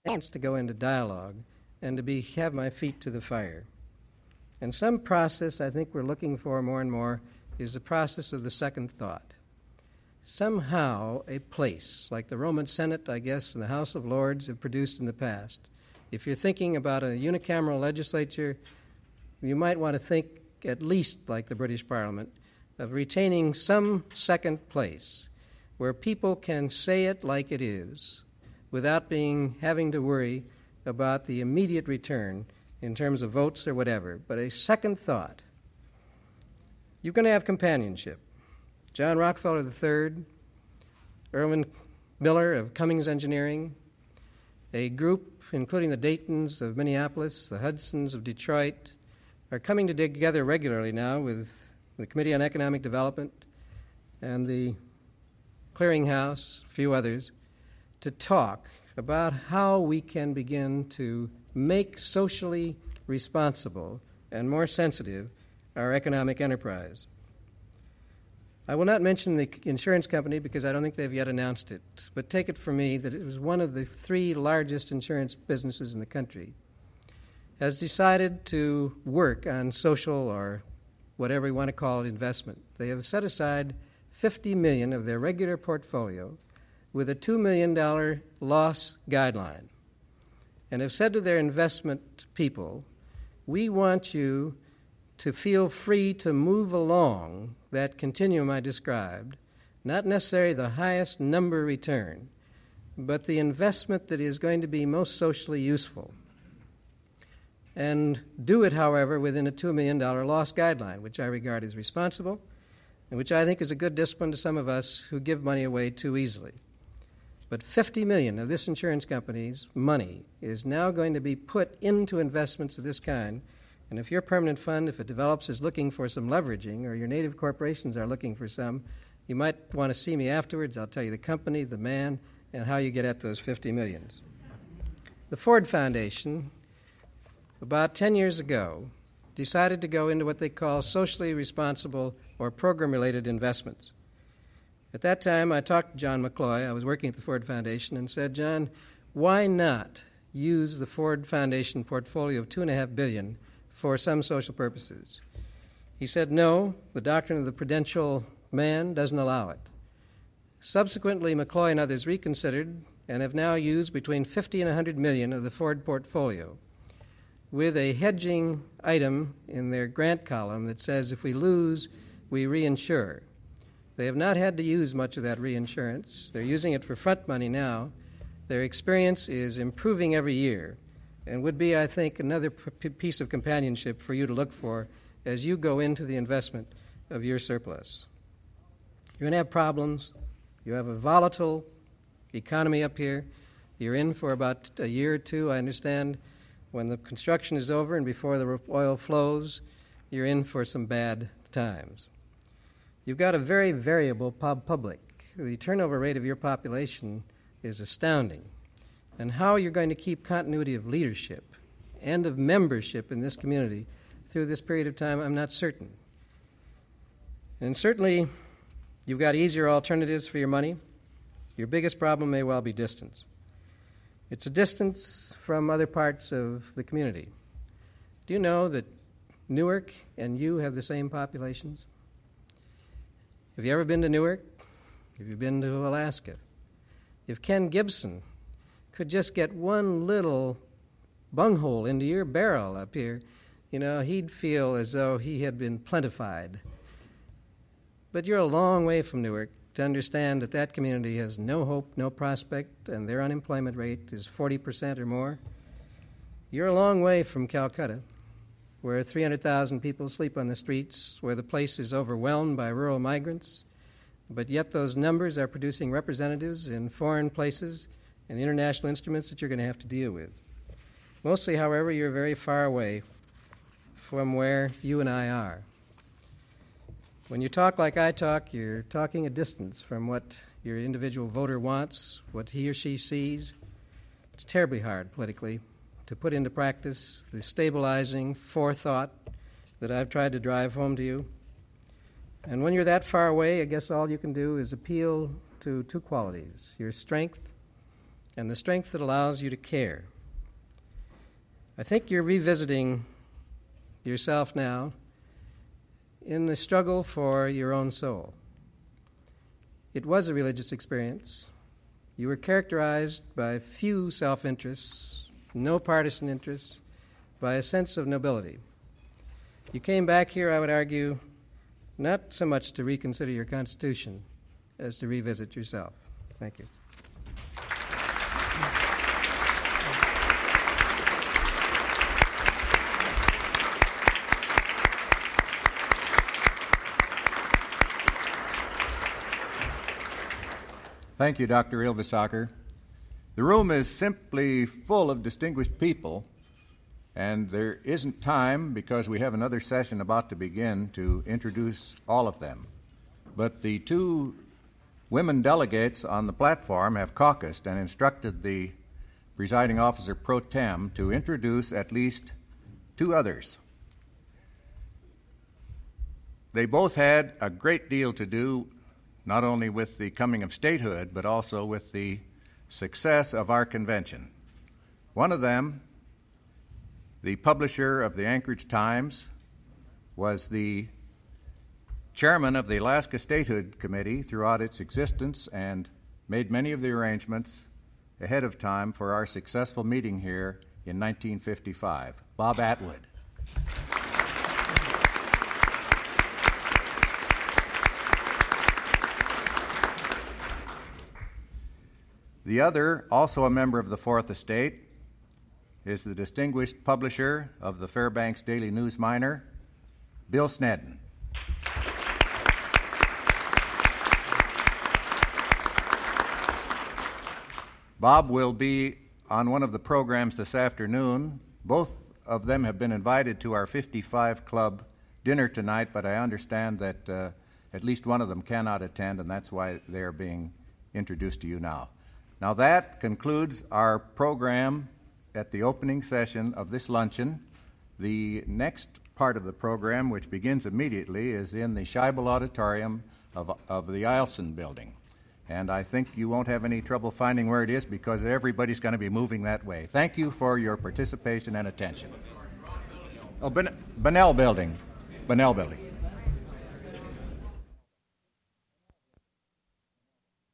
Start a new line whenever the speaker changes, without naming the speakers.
chance to go into dialogue and to have my feet to the fire. And some process I think we're looking for more and more is the process of the second thought. Somehow a place, like the Roman Senate, I guess, and the House of Lords have produced in the past. If you're thinking about a unicameral legislature, you might want to think, at least like the British Parliament, of retaining some second place where people can say it like it is without having to worry about the immediate return in terms of votes or whatever, but a second thought. You're going to have companionship. John Rockefeller III, Irwin Miller of Cummings Engineering, a group including the Daytons of Minneapolis, the Hudsons of Detroit, are coming together regularly now with the Committee on Economic Development and the Clearinghouse, a few others, to talk about how we can begin to make socially responsible and more sensitive our economic enterprise. I will not mention the insurance company because I don't think they've yet announced it, but take it from me that it was one of the 3 largest insurance businesses in the country, has decided to work on social or whatever you want to call it investment. They have set aside $50 million of their regular portfolio with a $2 million loss guideline and have said to their investment people, we want you to feel free to move along that continuum I described, not necessarily the highest number return, but the investment that is going to be most socially useful. And do it, however, within a $2 million loss guideline, which I regard as responsible and which I think is a good discipline to some of us who give money away too easily. But $50 million of this insurance company's money is now going to be put into investments of this kind. And if your permanent fund, if it develops, is looking for some leveraging, or your native corporations are looking for some, you might want to see me afterwards. I'll tell you the company, the man, and how you get at those $50 million. The Ford Foundation, about 10 years ago, decided to go into what they call socially responsible or program-related investments. At that time, I talked to John McCloy. I was working at the Ford Foundation and said, John, why not use the Ford Foundation portfolio of $2.5 billion for some social purposes? He said, no, the doctrine of the prudential man doesn't allow it. Subsequently, McCloy and others reconsidered and have now used between $50 and $100 million of the Ford portfolio with a hedging item in their grant column that says if we lose, we reinsure. They have not had to use much of that reinsurance. They're using it for front money now. Their experience is improving every year and would be, I think, another piece of companionship for you to look for as you go into the investment of your surplus. You're going to have problems. You have a volatile economy up here. You're in for about a year or two, I understand. When the construction is over and before the oil flows, you're in for some bad times. You've got a very variable public. The turnover rate of your population is astounding. And how you're going to keep continuity of leadership and of membership in this community through this period of time, I'm not certain. And certainly, you've got easier alternatives for your money. Your biggest problem may well be distance. It's a distance from other parts of the community. Do you know that Newark and you have the same populations? Have you ever been to Newark? Have you been to Alaska? If Ken Gibson could just get one little bunghole into your barrel up here, he'd feel as though he had been plentified. But you're a long way from Newark to understand that that community has no hope, no prospect, and their unemployment rate is 40% or more. You're a long way from Calcutta, where 300,000 people sleep on the streets, where the place is overwhelmed by rural migrants, but yet those numbers are producing representatives in foreign places and international instruments that you're going to have to deal with. Mostly, however, you're very far away from where you and I are. When you talk like I talk, you're talking a distance from what your individual voter wants, what he or she sees. It's terribly hard politically to put into practice the stabilizing forethought that I've tried to drive home to you. And when you're that far away, I guess all you can do is appeal to two qualities, your strength and the strength that allows you to care. I think you're revisiting yourself now in the struggle for your own soul. It was a religious experience. You were characterized by few self-interests, no partisan interests, by a sense of nobility. You came back here, I would argue, not so much to reconsider your Constitution as to revisit yourself. Thank you.
Thank you, Dr. Ylvisaker. The room is simply full of distinguished people, and there isn't time, because we have another session about to begin, to introduce all of them. But the two women delegates on the platform have caucused and instructed the presiding officer pro tem to introduce at least two others. They both had a great deal to do not only with the coming of statehood, but also with the success of our convention. One of them, the publisher of the Anchorage Times, was the chairman of the Alaska Statehood Committee throughout its existence and made many of the arrangements ahead of time for our successful meeting here in 1955, Bob Atwood. The other, also a member of the Fourth Estate, is the distinguished publisher of the Fairbanks Daily News Miner, Bill Snedden. Bob will be on one of the programs this afternoon. Both of them have been invited to our 55 Club dinner tonight, but I understand that at least one of them cannot attend, and that's why they are being introduced to you now. Now that concludes our program at the opening session of this luncheon. The next part of the program, which begins immediately, is in the Scheibel Auditorium of the Eielson Building. And I think you won't have any trouble finding where it is because everybody's going to be moving that way. Thank you for your participation and attention. Oh, Bunnell Building. Bunnell Building.